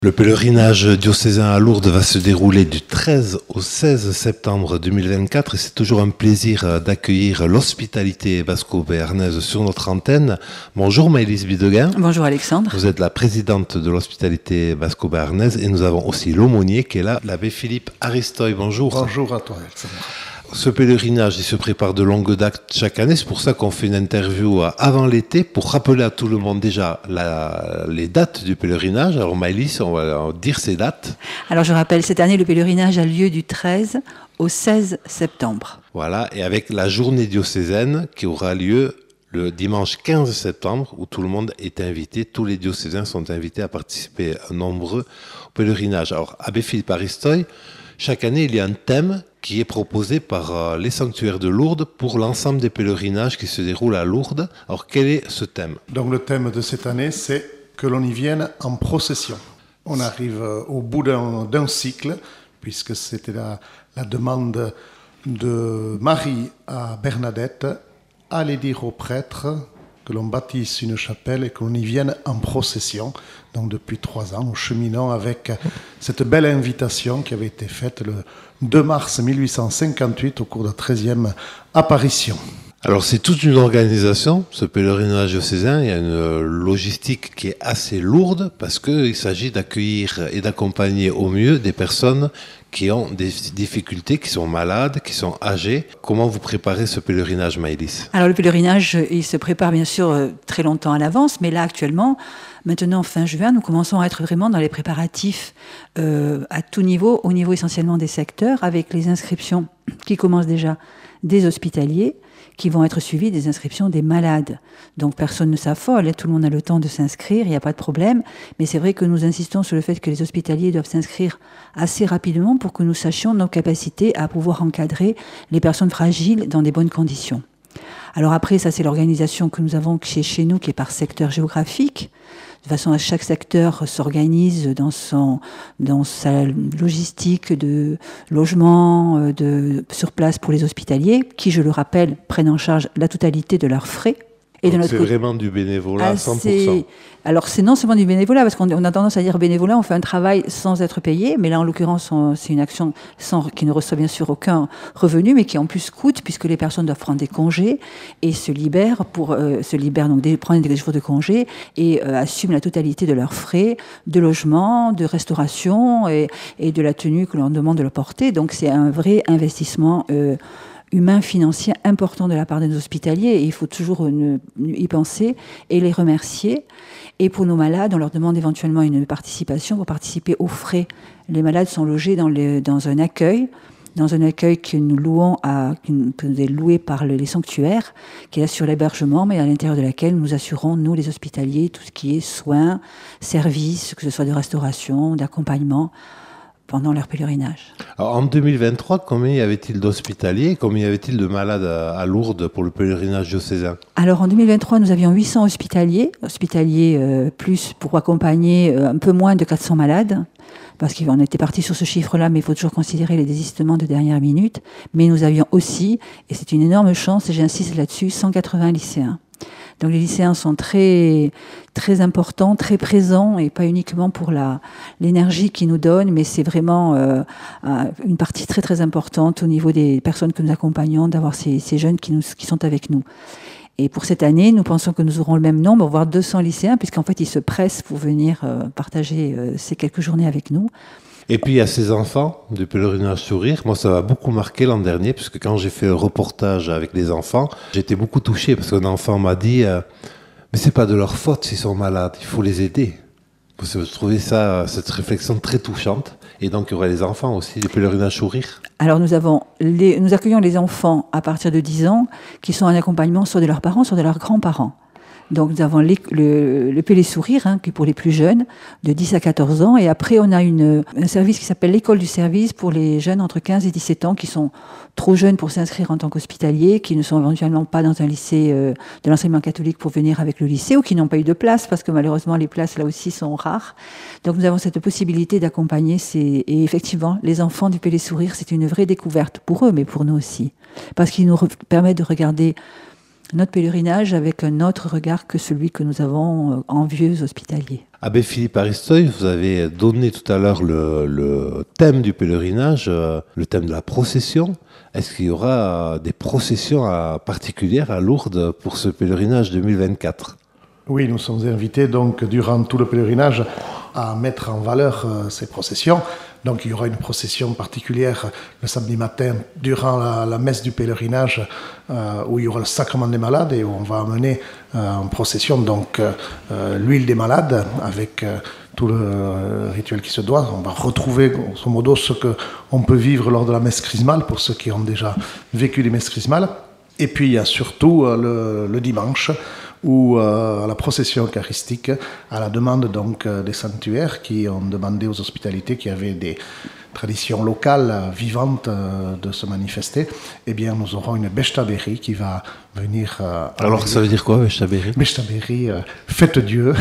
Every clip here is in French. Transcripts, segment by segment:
Le pèlerinage diocésain à Lourdes va se dérouler du 13 au 16 septembre 2024 et c'est toujours un plaisir d'accueillir l'hospitalité basco-béarnaise sur notre antenne. Bonjour Maëlys Bidegain. Bonjour Alexandre. Vous êtes la présidente de l'hospitalité basco-béarnaise et nous avons aussi l'aumônier qui est là, l'abbé Philippe Aristoy. Bonjour. Bonjour à toi Alexandre. Ce pèlerinage, il se prépare de longue date chaque année. C'est pour ça qu'on fait une interview avant l'été pour rappeler à tout le monde déjà les dates du pèlerinage. Alors Maëlys, on va dire ces dates. Alors je rappelle, cette année, le pèlerinage a lieu du 13 au 16 septembre. Voilà, et avec la journée diocésaine qui aura lieu le dimanche 15 septembre où tout le monde est invité. Tous les diocésains sont invités à participer nombreux au pèlerinage. Alors, abbé Philippe Aristoy, chaque année, il y a un thème qui est proposé par les sanctuaires de Lourdes pour l'ensemble des pèlerinages qui se déroulent à Lourdes. Alors, quel est ce thème ? Donc, le thème de cette année, c'est que l'on y vienne en procession. On arrive au bout d'un cycle, puisque c'était la demande de Marie à Bernadette, allez dire aux prêtres que l'on bâtisse une chapelle et que l'on y vienne en procession. Donc depuis 3 ans, nous cheminons avec cette belle invitation qui avait été faite le 2 mars 1858 au cours de la 13e apparition. Alors c'est toute une organisation, ce pèlerinage diocésain. Il y a une logistique qui est assez lourde parce qu'il s'agit d'accueillir et d'accompagner au mieux des personnes qui ont des difficultés, qui sont malades, qui sont âgées. Comment vous préparez ce pèlerinage, Maëlys ? Alors le pèlerinage, il se prépare bien sûr très longtemps à l'avance, mais là actuellement, maintenant fin juin, nous commençons à être vraiment dans les préparatifs à tout niveau, au niveau essentiellement des secteurs, avec les inscriptions qui commencent déjà des hospitaliers, qui vont être suivis des inscriptions des malades. Donc personne ne s'affole, tout le monde a le temps de s'inscrire, il n'y a pas de problème. Mais c'est vrai que nous insistons sur le fait que les hospitaliers doivent s'inscrire assez rapidement pour que nous sachions nos capacités à pouvoir encadrer les personnes fragiles dans des bonnes conditions. Alors après, ça c'est l'organisation que nous avons chez nous, qui est par secteur géographique. De façon à chaque secteur s'organise dans sa logistique de logement sur place pour les hospitaliers, qui, je le rappelle, prennent en charge la totalité de leurs frais. Et donc c'est vraiment du bénévolat à 100%. Alors c'est non seulement du bénévolat, parce qu'on a tendance à dire bénévolat, on fait un travail sans être payé, mais là en l'occurrence c'est une action qui ne reçoit bien sûr aucun revenu, mais qui en plus coûte, puisque les personnes doivent prendre des congés et se libèrent donc prendre des jours de congé et assument la totalité de leurs frais de logement, de restauration et de la tenue que l'on demande de leur porter. Donc c'est un vrai investissement humain, financier important de la part des hospitaliers, et il faut toujours y penser et les remercier. Et pour nos malades, on leur demande éventuellement une participation pour participer aux frais. Les malades sont logés dans un accueil que nous louons que nous est loué par les sanctuaires, qui assure l'hébergement, mais à l'intérieur de laquelle nous assurons, nous les hospitaliers, tout ce qui est soins, services, que ce soit de restauration, d'accompagnement, pendant leur pèlerinage. Alors, en 2023, combien y avait-il d'hospitaliers, combien y avait-il de malades à Lourdes pour le pèlerinage diocésain ? Alors en 2023, nous avions 800 hospitaliers plus pour accompagner un peu moins de 400 malades, parce qu'on était parti sur ce chiffre-là, mais il faut toujours considérer les désistements de dernière minute. Mais nous avions aussi, et c'est une énorme chance, et j'insiste là-dessus, 180 lycéens. Donc les lycéens sont très, très importants, très présents, et pas uniquement pour l'énergie qu'ils nous donnent, mais c'est vraiment une partie très très importante au niveau des personnes que nous accompagnons, d'avoir ces jeunes qui sont avec nous. Et pour cette année, nous pensons que nous aurons le même nombre, voire 200 lycéens, puisqu'en fait ils se pressent pour venir partager ces quelques journées avec nous. Et puis il y a ces enfants du pèlerinage Sourire. Moi, ça m'a beaucoup marqué l'an dernier, puisque quand j'ai fait un reportage avec les enfants, j'étais beaucoup touché, parce qu'un enfant m'a dit mais c'est pas de leur faute s'ils sont malades, il faut les aider. Je trouvais cette réflexion très touchante. Et donc il y aurait les enfants aussi du pèlerinage Sourire. Alors nous accueillons les enfants à partir de 10 ans qui sont en accompagnement soit de leurs parents, soit de leurs grands-parents. Donc nous avons le Pélé Sourire, qui est pour les plus jeunes, de 10 à 14 ans. Et après, on a un service qui s'appelle l'école du service pour les jeunes entre 15 et 17 ans qui sont trop jeunes pour s'inscrire en tant qu'hospitaliers, qui ne sont éventuellement pas dans un lycée de l'enseignement catholique pour venir avec le lycée, ou qui n'ont pas eu de place, parce que malheureusement les places là aussi sont rares. Donc nous avons cette possibilité d'accompagner et effectivement, les enfants du Pélé Sourire, c'est une vraie découverte pour eux, mais pour nous aussi. Parce qu'ils nous permettent de regarder notre pèlerinage avec un autre regard que celui que nous avons en vieux hospitaliers. Abbé Philippe Aristoy, vous avez donné tout à l'heure le thème du pèlerinage, le thème de la procession. Est-ce qu'il y aura des processions particulières à Lourdes pour ce pèlerinage 2024 ? Oui, nous sommes invités donc durant tout le pèlerinage à mettre en valeur ces processions. Donc il y aura une procession particulière le samedi matin durant la messe du pèlerinage où il y aura le sacrement des malades et où on va amener en procession donc l'huile des malades avec tout le rituel qui se doit. On va retrouver grosso modo ce qu'on peut vivre lors de la messe chrismale pour ceux qui ont déjà vécu les messes chrismales. Et puis il y a surtout le dimanche ou la procession eucharistique à la demande donc des sanctuaires qui ont demandé aux hospitalités qui avaient des traditions locales vivantes de se manifester. Eh bien, nous aurons une Beshtabéri qui va venir... Alors, ça veut dire quoi, Beshtabéri ? Beshtabéri, fête Dieu.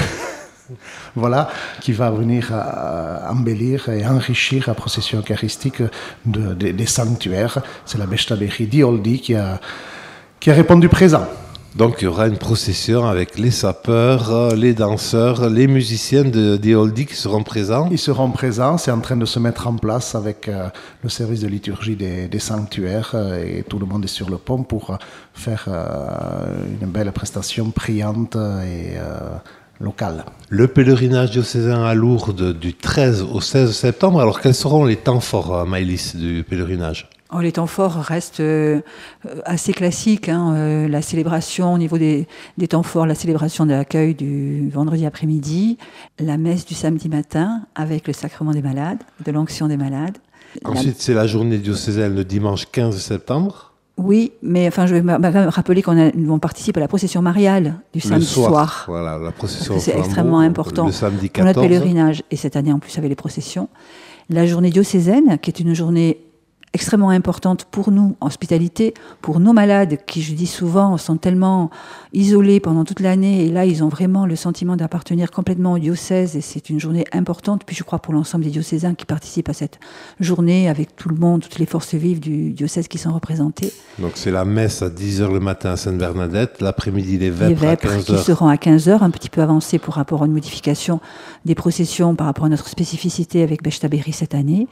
Voilà, qui va venir embellir et enrichir la procession eucharistique des sanctuaires. C'est la Beshtabéri d'Ioldi qui a répondu présent. Donc il y aura une procession avec les sapeurs, les danseurs, les musiciens d'Ioldi qui seront présents. Ils seront présents, c'est en train de se mettre en place avec le service de liturgie des sanctuaires et tout le monde est sur le pont pour faire une belle prestation priante et locale. Le pèlerinage diocésain à Lourdes du 13 au 16 septembre, alors quels seront les temps forts, Maëlys, du pèlerinage ? Les temps forts restent assez classiques. La célébration au niveau des temps forts, la célébration de l'accueil du vendredi après-midi, la messe du samedi matin avec le sacrement des malades, de l'onction des malades. Ensuite, c'est la journée diocésaine le dimanche 15 septembre. Oui, mais je vais quand même rappeler qu'on participe à la procession mariale du samedi soir. Voilà, la procession c'est extrêmement important le samedi 14. Pour notre pèlerinage, et cette année en plus avec les processions. La journée diocésaine, qui est une journée extrêmement importante pour nous, en hospitalité, pour nos malades qui, je dis souvent, sont tellement isolés pendant toute l'année, et là, ils ont vraiment le sentiment d'appartenir complètement au diocèse, et c'est une journée importante, puis je crois pour l'ensemble des diocésains qui participent à cette journée, avec tout le monde, toutes les forces vives du diocèse qui sont représentées. Donc c'est la messe à 10h le matin à Sainte-Bernadette, l'après-midi les vêpres à 15h. Qui seront à 15h, un petit peu avancés pour rapport à une modification des processions par rapport à notre spécificité avec Beshtabéri cette année.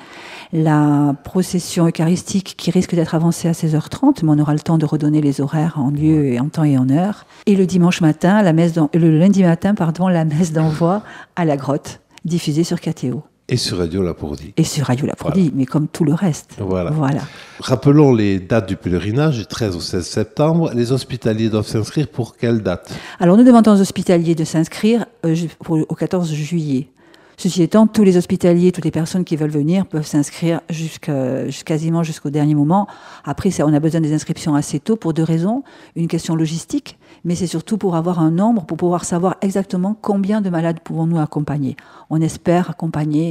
La procession eucharistique qui risque d'être avancée à 16h30, mais on aura le temps de redonner les horaires en lieu et en temps et en heure. Et le dimanche matin, le lundi matin, la messe d'envoi à la grotte, diffusée sur KTO. Et sur Radio Lapourdie. Et sur Radio Lapourdie, voilà. Mais comme tout le reste. Voilà. Rappelons les dates du pèlerinage, du 13 au 16 septembre. Les hospitaliers doivent s'inscrire pour quelle date ? Alors, nous demandons aux hospitaliers de s'inscrire au 14 juillet. Ceci étant, tous les hospitaliers, toutes les personnes qui veulent venir peuvent s'inscrire quasiment jusqu'au dernier moment. Après, on a besoin des inscriptions assez tôt pour deux raisons. Une question logistique, mais c'est surtout pour avoir un nombre, pour pouvoir savoir exactement combien de malades pouvons-nous accompagner. On espère accompagner,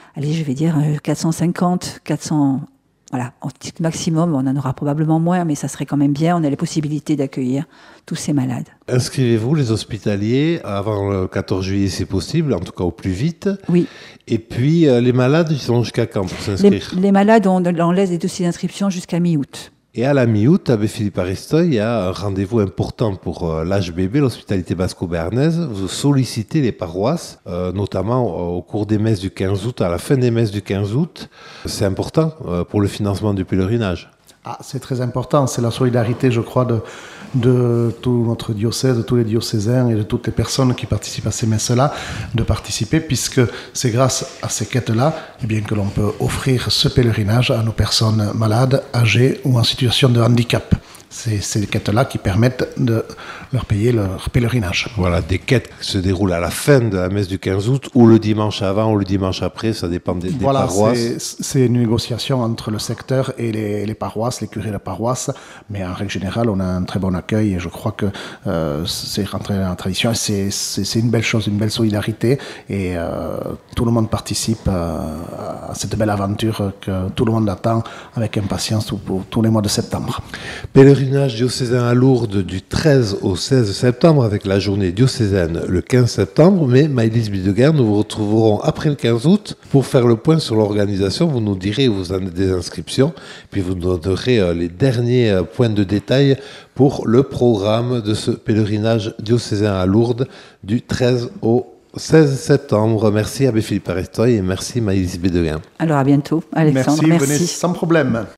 450, 400... Voilà, en titre maximum, on en aura probablement moins, mais ça serait quand même bien. On a les possibilités d'accueillir tous ces malades. Inscrivez-vous, les hospitaliers, avant le 14 juillet, c'est possible, en tout cas au plus vite. Oui. Et puis, les malades, ils sont jusqu'à quand pour s'inscrire ? Les malades, on laisse des dossiers d'inscription jusqu'à mi-août. Et à la mi-août, Abbé Philippe Aristoy, il y a un rendez-vous important pour l'HBB, l'hospitalité basco-béarnaise. Vous sollicitez les paroisses, notamment au cours des messes du 15 août, à la fin des messes du 15 août. C'est important pour le financement du pèlerinage. C'est très important. C'est la solidarité, je crois, de tout notre diocèse, de tous les diocésains et de toutes les personnes qui participent à ces messes-là, de participer, puisque c'est grâce à ces quêtes-là que l'on peut offrir ce pèlerinage à nos personnes malades, âgées ou en situation de handicap. C'est ces quêtes-là qui permettent de leur payer leur pèlerinage. Voilà, des quêtes qui se déroulent à la fin de la messe du 15 août, ou le dimanche avant, ou le dimanche après, ça dépend des paroisses. C'est une négociation entre le secteur et les paroisses, les curés de paroisse, mais en règle générale, on a un très bon accueil, et je crois que c'est rentré dans la tradition, c'est une belle chose, une belle solidarité, et tout le monde participe à à cette belle aventure que tout le monde attend avec impatience pour tous les mois de septembre. Pèlerinage diocésain à Lourdes du 13 au 16 septembre avec la journée diocésaine le 15 septembre. Mais Maëlys Bidegain, nous vous retrouverons après le 15 août pour faire le point sur l'organisation. Vous nous direz où vous en êtes des inscriptions, puis vous nous donnerez les derniers points de détail pour le programme de ce pèlerinage diocésain à Lourdes du 13 au 16 septembre. Merci Abbé Philippe Arestoy et merci Maëlys Bidegain. Alors à bientôt, Alexandre. Merci, venez sans problème.